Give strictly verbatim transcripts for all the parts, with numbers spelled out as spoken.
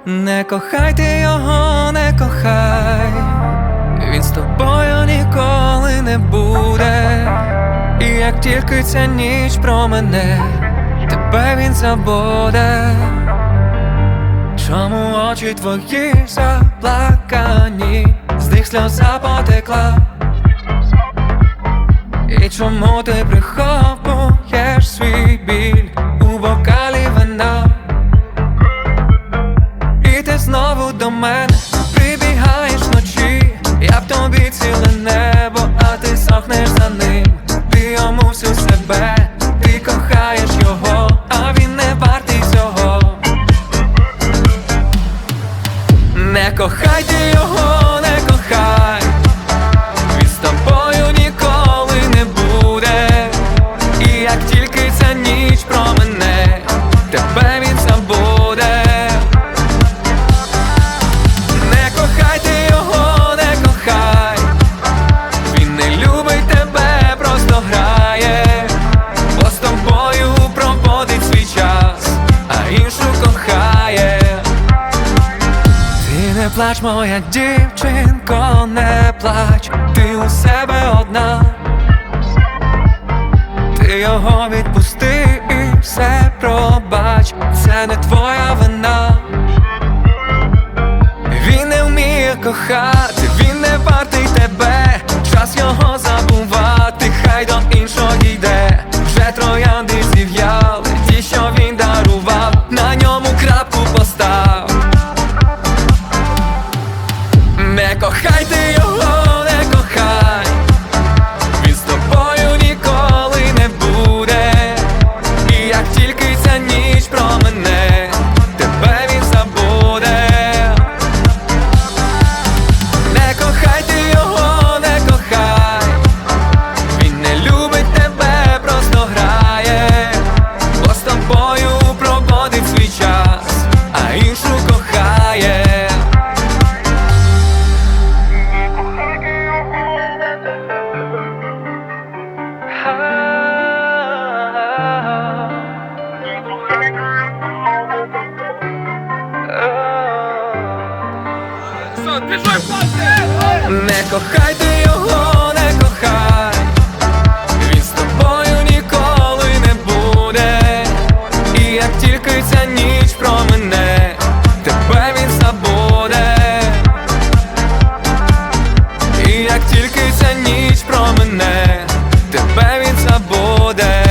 Не кохай ти його, не кохай, він з тобою ніколи не буде. І як тільки ця ніч промине, тебе він забуде. Чому очі твої заплакані, з них сльоза потекла? І чому ти приховуєш свій біль у бокалі вина? І ти знову до мене прибігаєш вночі, я в тобі ціле небо, а ти сохнеш за ним. Ти йому всю себе, ти кохаєш його, а він не вартий цього. Не кохай ти його, не кохай, він з тобою ніколи не буде. І як тільки ця ніч промине, тебе він забуде. Не кохай ти його, не кохай, він не любить тебе, просто грає, бо з тобою проводить свій час, а іншу кохає. Ти не плач, моя дівчинко, не плач, ти у себе одна. Ти його відпусти і все пробач, це не твоя вина. Він не вміє кохати, він не вартий тебе, час його забувати, хай до іншого йде. Вже троянди зів'яли, ті, що він дарував, на ньому крапку постав. Не кохай ти його, не кохай, він з тобою ніколи не буде. І як тільки ця ніч промине, тебе він забуде. Не кохай ти його, не кохай, він не любить тебе, просто грає, бо з тобою проводить свій час, а іншу кохає. Не кохай ти його, не кохай, він з тобою ніколи не буде. І як тільки ця ніч промине, тебе він забуде. І як тільки ця ніч промине, тебе він забуде.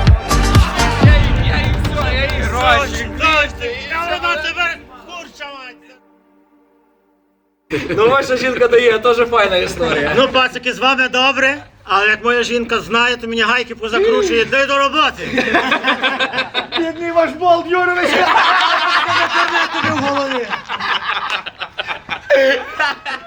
Ну, ваша жінка дає, теж файна історія. Ну, пацики, з вами добре, але як моя жінка знає, то мені гайки позакручує, дай до роботи. Бідний ваш болт, Юрович! Тобі в голові.